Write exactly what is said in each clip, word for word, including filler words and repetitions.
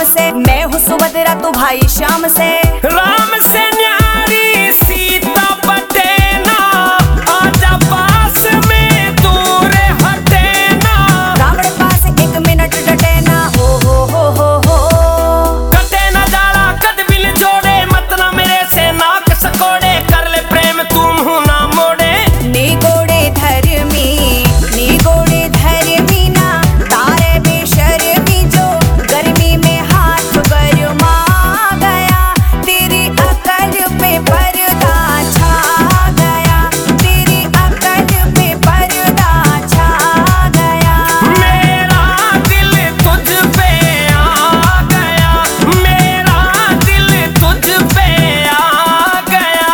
से। मैं हूँ सुभद्रा तू भाई श्याम से। राम से न्यारी सीता बटे ना, आजा पास में दूर हटे ना। रावण पास एक मिनट डटे ना, हो हो हो हो हो। कटे ना जाला कद बिल जोड़े, मत ना मेरे से नाक सकोड़े। कर ले प्रेम तू मुँह ना मोड़े। नी गोड़े धर्मी, नी गोड़े धर्मी ना, तारे बेशर्मी जो गर्मी में हाथ गरमा गया। तेरी अकल पे पर्दा छा गया, तेरी अकल पे पर्दा छा गया। मेरा दिल तुझ पे आ गया, मेरा दिल तुझ पे आ गया।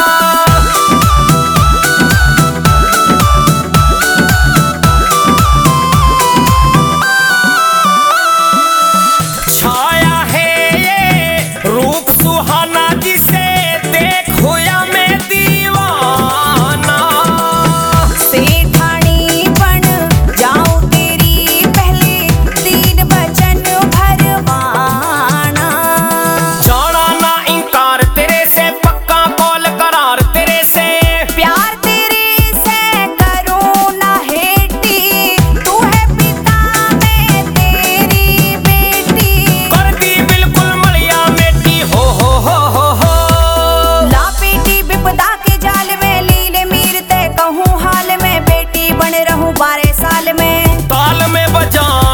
छाया है ये रूप सुहाना, जिसे देखो या मैं दीवाना। सेठानी बन जाऊं तेरी पहले, तीन वचन भरवाना। जाना ना इनकार तेरे से, पक्का कॉल करार तेरे से। प्यार तेरे से करूं ना हेटी, तू है पिता मैं तेरी बेटी। कर दी बिल्कुल मलिया मेटी, हो हो हो हो हो। लापेटी विपदा के जाल में, लीले मीर ते कहूं हाल में। बेटी बन रहूं बारह साल में। ताल में बजा